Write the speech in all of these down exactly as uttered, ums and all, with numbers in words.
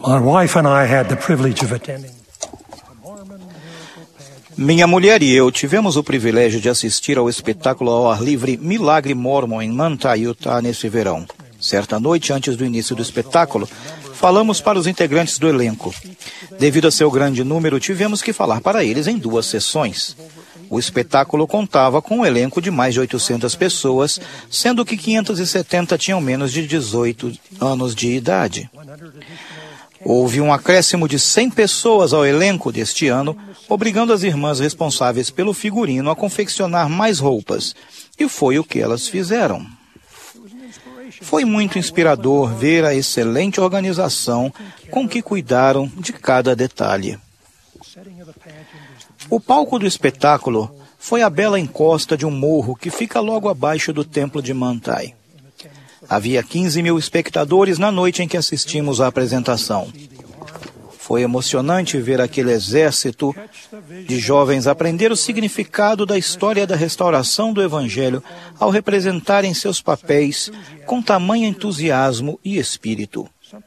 My wife and I had the privilege of attending. Minha mulher e eu tivemos o privilégio de assistir ao espetáculo ao ar livre Milagre Mormon em Manti, Utah, nesse verão. Certa noite, antes do início do espetáculo, falamos para os integrantes do elenco. Devido a seu grande número, tivemos que falar para eles em duas sessões. O espetáculo contava com um elenco de mais de oitocentas pessoas, sendo que quinhentas e setenta tinham menos de dezoito anos de idade. Houve um acréscimo de cem pessoas ao elenco deste ano, obrigando as irmãs responsáveis pelo figurino a confeccionar mais roupas. E foi o que elas fizeram. Foi muito inspirador ver a excelente organização com que cuidaram de cada detalhe. O palco do espetáculo foi a bela encosta de um morro que fica logo abaixo do templo de Manti. Havia quinze mil espectadores na noite em que assistimos à apresentação. Foi emocionante ver aquele exército de jovens aprender o significado da história da restauração do Evangelho ao representarem seus papéis com tamanho entusiasmo e espírito.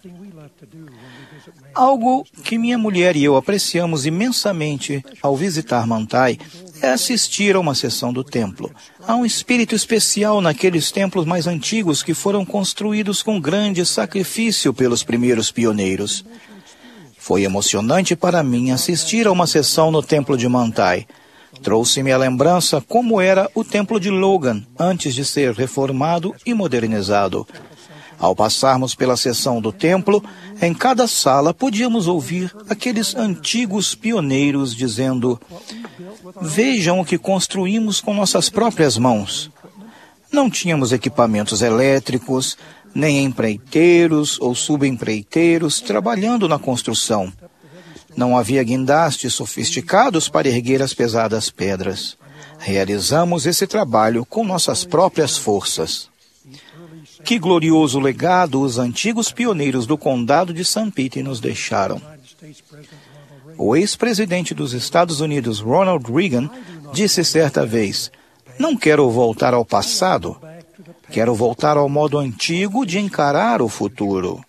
Algo que minha mulher e eu apreciamos imensamente ao visitar Manti é assistir a uma sessão do templo. Há um espírito especial naqueles templos mais antigos que foram construídos com grande sacrifício pelos primeiros pioneiros. Foi emocionante para mim assistir a uma sessão no templo de Manti. Trouxe-me à lembrança como era o templo de Logan antes de ser reformado e modernizado. Ao passarmos pela sessão do templo, em cada sala podíamos ouvir aqueles antigos pioneiros dizendo: "Vejam o que construímos com nossas próprias mãos." Não tínhamos equipamentos elétricos, nem empreiteiros ou subempreiteiros trabalhando na construção. Não havia guindastes sofisticados para erguer as pesadas pedras. Realizamos esse trabalho com nossas próprias forças. Que glorioso legado os antigos pioneiros do condado de Saint Pete nos deixaram. O ex-presidente dos Estados Unidos, Ronald Reagan, disse certa vez: "Não quero voltar ao passado, quero voltar ao modo antigo de encarar o futuro."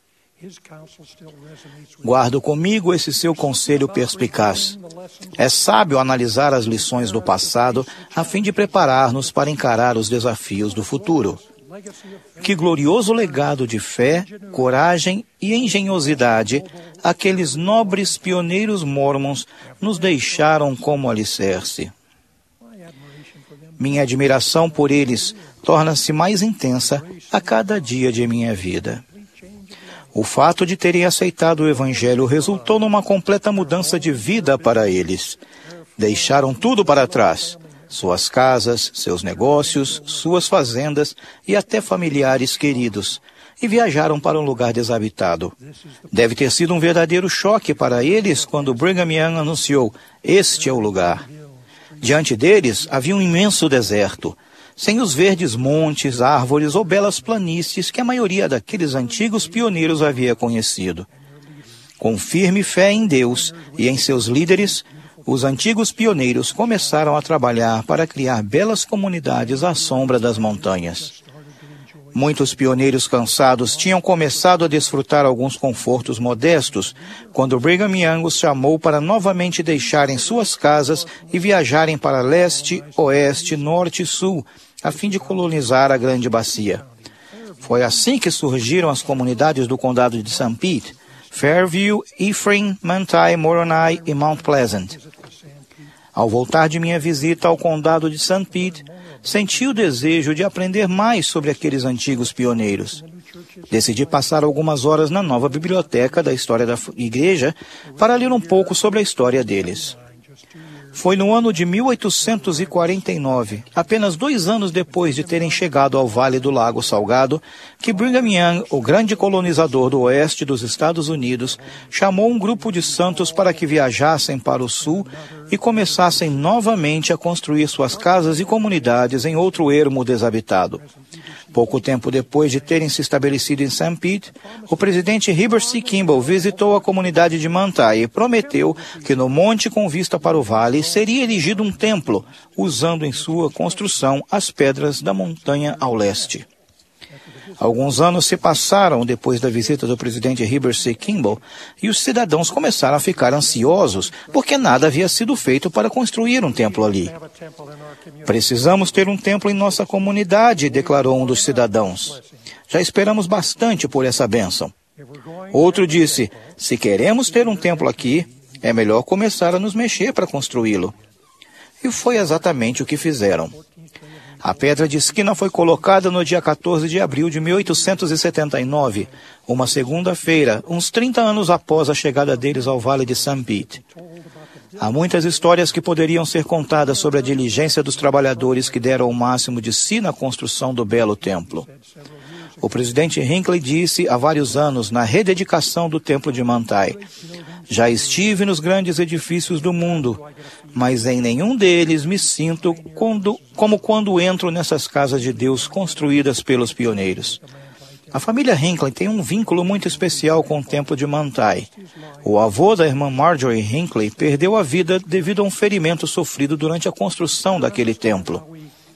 Guardo comigo esse seu conselho perspicaz. É sábio analisar as lições do passado a fim de preparar-nos para encarar os desafios do futuro. Que glorioso legado de fé, coragem e engenhosidade aqueles nobres pioneiros mormons nos deixaram como alicerce. Minha admiração por eles torna-se mais intensa a cada dia de minha vida. O fato de terem aceitado o Evangelho resultou numa completa mudança de vida para eles. Deixaram tudo para trás: suas casas, seus negócios, suas fazendas e até familiares queridos, e viajaram para um lugar desabitado. Deve ter sido um verdadeiro choque para eles quando Brigham Young anunciou: "Este é o lugar." Diante deles havia um imenso deserto, sem os verdes montes, árvores ou belas planícies que a maioria daqueles antigos pioneiros havia conhecido. Com firme fé em Deus e em seus líderes, os antigos pioneiros começaram a trabalhar para criar belas comunidades à sombra das montanhas. Muitos pioneiros cansados tinham começado a desfrutar alguns confortos modestos quando Brigham Young os chamou para novamente deixarem suas casas e viajarem para leste, oeste, norte e sul, a fim de colonizar a grande bacia. Foi assim que surgiram as comunidades do condado de Saint Pete: Fairview, Ephraim, Manti, Moroni e Mount Pleasant. Ao voltar de minha visita ao condado de Saint Pete, senti o desejo de aprender mais sobre aqueles antigos pioneiros. Decidi passar algumas horas na nova biblioteca da história da igreja para ler um pouco sobre a história deles. Foi no ano de mil oitocentos e quarenta e nove, apenas dois anos depois de terem chegado ao Vale do Lago Salgado, que Brigham Young, o grande colonizador do oeste dos Estados Unidos, chamou um grupo de santos para que viajassem para o sul e começassem novamente a construir suas casas e comunidades em outro ermo desabitado. Pouco tempo depois de terem se estabelecido em Saint Pete, o presidente Heber C. Kimball visitou a comunidade de Manti e prometeu que no monte com vista para o vale seria erigido um templo, usando em sua construção as pedras da montanha ao leste. Alguns anos se passaram depois da visita do presidente Heber C. Kimball e os cidadãos começaram a ficar ansiosos porque nada havia sido feito para construir um templo ali. Precisamos ter um templo em nossa comunidade, declarou um dos cidadãos. Já esperamos bastante por essa bênção. Outro disse, se queremos ter um templo aqui, é melhor começar a nos mexer para construí-lo. E foi exatamente o que fizeram. A pedra de esquina foi colocada no dia quatorze de abril de mil oitocentos e setenta e nove, uma segunda-feira, uns trinta anos após a chegada deles ao Vale de Saint Pete. Há muitas histórias que poderiam ser contadas sobre a diligência dos trabalhadores que deram o máximo de si na construção do belo templo. O presidente Hinckley disse há vários anos na rededicação do Templo de Manti, já estive nos grandes edifícios do mundo, mas em nenhum deles me sinto quando, como quando entro nessas casas de Deus construídas pelos pioneiros. A família Hinckley tem um vínculo muito especial com o Templo de Manti. O avô da irmã Marjorie Hinckley perdeu a vida devido a um ferimento sofrido durante a construção daquele templo.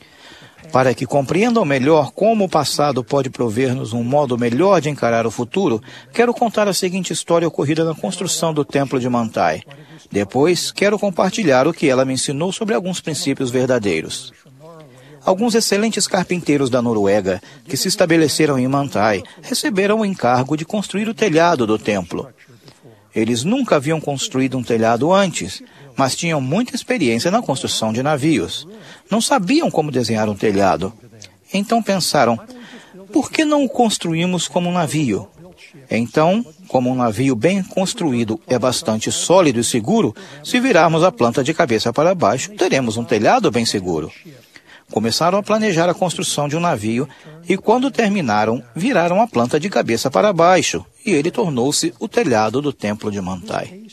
Para que compreendam melhor como o passado pode prover-nos um modo melhor de encarar o futuro, quero contar a seguinte história ocorrida na construção do Templo de Manti. Depois, quero compartilhar o que ela me ensinou sobre alguns princípios verdadeiros. Alguns excelentes carpinteiros da Noruega, que se estabeleceram em Manti, receberam o encargo de construir o telhado do templo. Eles nunca haviam construído um telhado antes, mas tinham muita experiência na construção de navios. Não sabiam como desenhar um telhado. Então pensaram, por que não o construímos como um navio? Então, como um navio bem construído é bastante sólido e seguro, se virarmos a planta de cabeça para baixo, teremos um telhado bem seguro. Começaram a planejar a construção de um navio e, quando terminaram, viraram a planta de cabeça para baixo e ele tornou-se o telhado do Templo de Manti.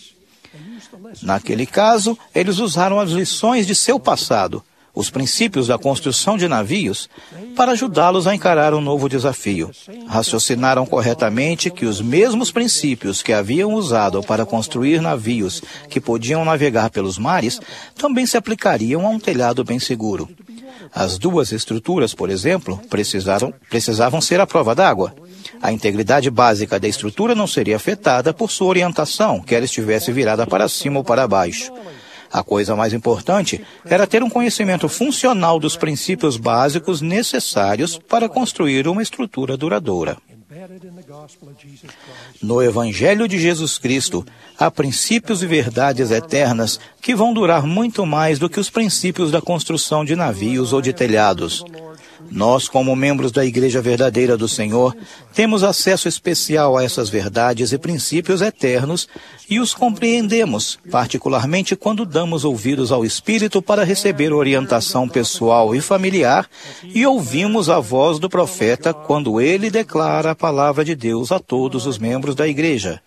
Naquele caso, eles usaram as lições de seu passado, os princípios da construção de navios, para ajudá-los a encarar um novo desafio. Raciocinaram corretamente que os mesmos princípios que haviam usado para construir navios que podiam navegar pelos mares, também se aplicariam a um telhado bem seguro. As duas estruturas, por exemplo, precisaram, precisavam ser à prova d'água. A integridade básica da estrutura não seria afetada por sua orientação, quer estivesse virada para cima ou para baixo. A coisa mais importante era ter um conhecimento funcional dos princípios básicos necessários para construir uma estrutura duradoura. No Evangelho de Jesus Cristo, há princípios e verdades eternas que vão durar muito mais do que os princípios da construção de navios ou de telhados. Nós, como membros da Igreja Verdadeira do Senhor, temos acesso especial a essas verdades e princípios eternos e os compreendemos, particularmente quando damos ouvidos ao Espírito para receber orientação pessoal e familiar e ouvimos a voz do profeta quando ele declara a palavra de Deus a todos os membros da Igreja.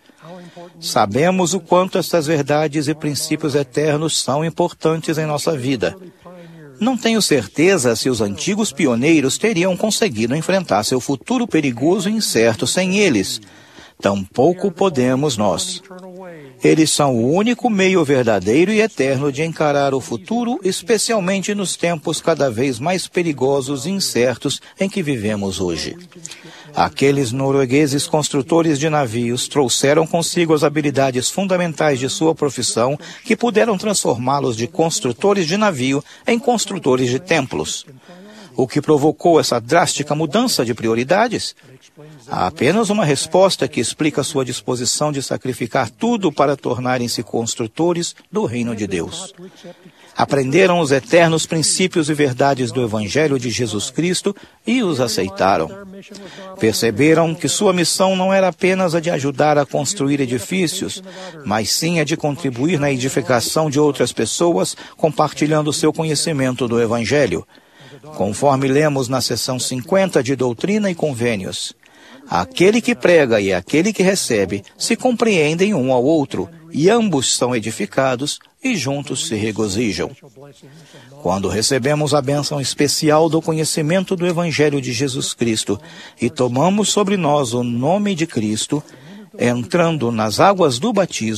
Sabemos o quanto essas verdades e princípios eternos são importantes em nossa vida. Não tenho certeza se os antigos pioneiros teriam conseguido enfrentar seu futuro perigoso e incerto sem eles. Tampouco podemos nós. Eles são o único meio verdadeiro e eterno de encarar o futuro, especialmente nos tempos cada vez mais perigosos e incertos em que vivemos hoje. Aqueles noruegueses construtores de navios trouxeram consigo as habilidades fundamentais de sua profissão que puderam transformá-los de construtores de navio em construtores de templos. O que provocou essa drástica mudança de prioridades? Há apenas uma resposta que explica sua disposição de sacrificar tudo para tornarem-se construtores do reino de Deus. Aprenderam os eternos princípios e verdades do Evangelho de Jesus Cristo e os aceitaram. Perceberam que sua missão não era apenas a de ajudar a construir edifícios, mas sim a de contribuir na edificação de outras pessoas, compartilhando seu conhecimento do Evangelho. Conforme lemos na seção cinquenta de Doutrina e Convênios, aquele que prega e aquele que recebe se compreendem um ao outro, e ambos são edificados e juntos se regozijam. Quando recebemos a bênção especial do conhecimento do Evangelho de Jesus Cristo e tomamos sobre nós o nome de Cristo, entrando nas águas do batismo,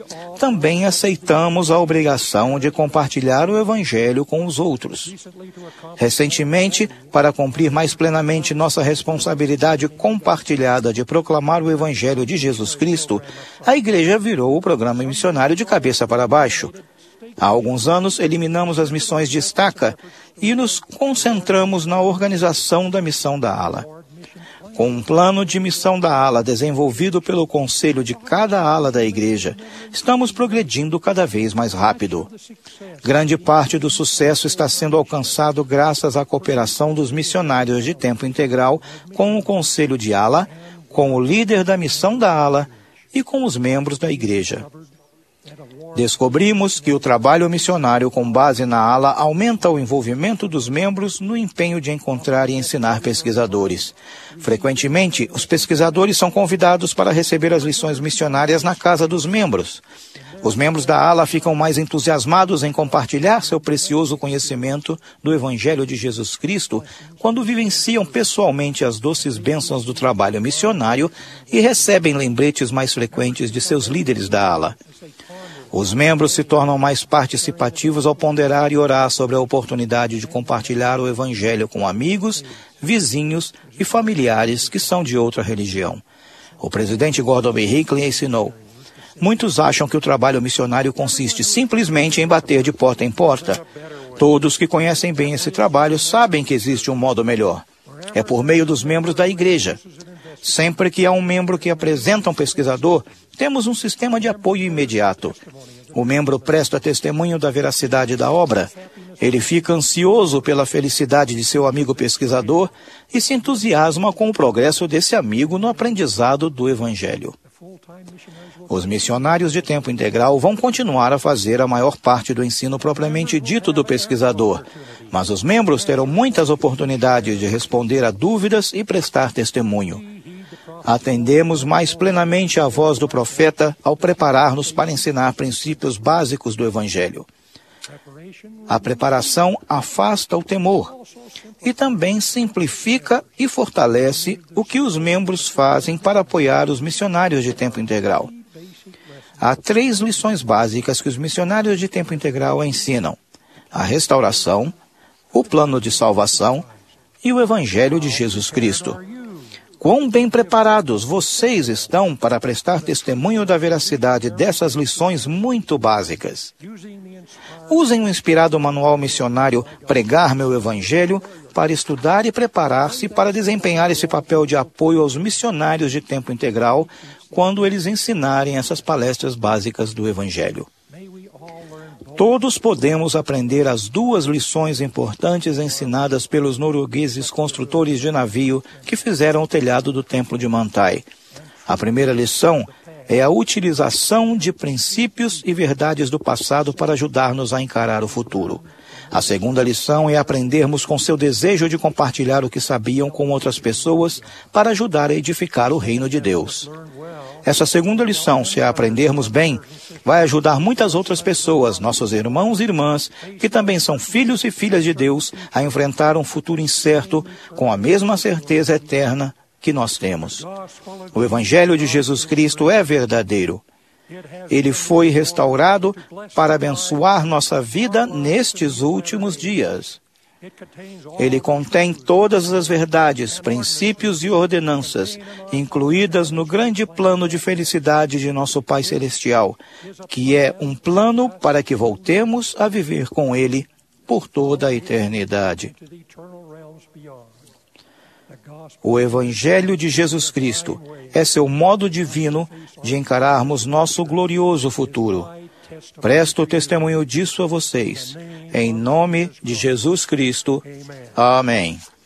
também aceitamos a obrigação de compartilhar o Evangelho com os outros. Recentemente, para cumprir mais plenamente nossa responsabilidade compartilhada de proclamar o Evangelho de Jesus Cristo, a Igreja virou o programa missionário de cabeça para baixo. Há alguns anos, eliminamos as missões de estaca e nos concentramos na organização da missão da ala. Com um plano de missão da ala desenvolvido pelo conselho de cada ala da igreja, estamos progredindo cada vez mais rápido. Grande parte do sucesso está sendo alcançado graças à cooperação dos missionários de tempo integral com o conselho de ala, com o líder da missão da ala e com os membros da igreja. Descobrimos que o trabalho missionário com base na ala aumenta o envolvimento dos membros no empenho de encontrar e ensinar pesquisadores. Frequentemente, os pesquisadores são convidados para receber as lições missionárias na casa dos membros. Os membros da ala ficam mais entusiasmados em compartilhar seu precioso conhecimento do Evangelho de Jesus Cristo quando vivenciam pessoalmente as doces bênçãos do trabalho missionário e recebem lembretes mais frequentes de seus líderes da ala. Os membros se tornam mais participativos ao ponderar e orar sobre a oportunidade de compartilhar o Evangelho com amigos, vizinhos e familiares que são de outra religião. O presidente Gordon B. Hinckley ensinou: muitos acham que o trabalho missionário consiste simplesmente em bater de porta em porta. Todos que conhecem bem esse trabalho sabem que existe um modo melhor. É por meio dos membros da igreja. Sempre que há um membro que apresenta um pesquisador, temos um sistema de apoio imediato. O membro presta testemunho da veracidade da obra. Ele fica ansioso pela felicidade de seu amigo pesquisador e se entusiasma com o progresso desse amigo no aprendizado do Evangelho. Os missionários de tempo integral vão continuar a fazer a maior parte do ensino propriamente dito do pesquisador, mas os membros terão muitas oportunidades de responder a dúvidas e prestar testemunho. Atendemos mais plenamente à voz do profeta ao preparar-nos para ensinar princípios básicos do Evangelho. A preparação afasta o temor e também simplifica e fortalece o que os membros fazem para apoiar os missionários de tempo integral. Há três lições básicas que os missionários de tempo integral ensinam: a restauração, o plano de salvação e o Evangelho de Jesus Cristo. Quão bem preparados vocês estão para prestar testemunho da veracidade dessas lições muito básicas. Usem o inspirado manual missionário Pregar Meu Evangelho para estudar e preparar-se para desempenhar esse papel de apoio aos missionários de tempo integral quando eles ensinarem essas palestras básicas do Evangelho. Todos podemos aprender as duas lições importantes ensinadas pelos noruegueses construtores de navio que fizeram o telhado do Templo de Mantai. A primeira lição é a utilização de princípios e verdades do passado para ajudar-nos a encarar o futuro. A segunda lição é aprendermos com seu desejo de compartilhar o que sabiam com outras pessoas para ajudar a edificar o reino de Deus. Essa segunda lição, se a aprendermos bem, vai ajudar muitas outras pessoas, nossos irmãos e irmãs, que também são filhos e filhas de Deus, a enfrentar um futuro incerto com a mesma certeza eterna que nós temos. O Evangelho de Jesus Cristo é verdadeiro. Ele foi restaurado para abençoar nossa vida nestes últimos dias. Ele contém todas as verdades, princípios e ordenanças, incluídas no grande plano de felicidade de nosso Pai Celestial, que é um plano para que voltemos a viver com Ele por toda a eternidade. O Evangelho de Jesus Cristo é seu modo divino de encararmos nosso glorioso futuro. Presto testemunho disso a vocês. Em nome de Jesus Cristo. Amém.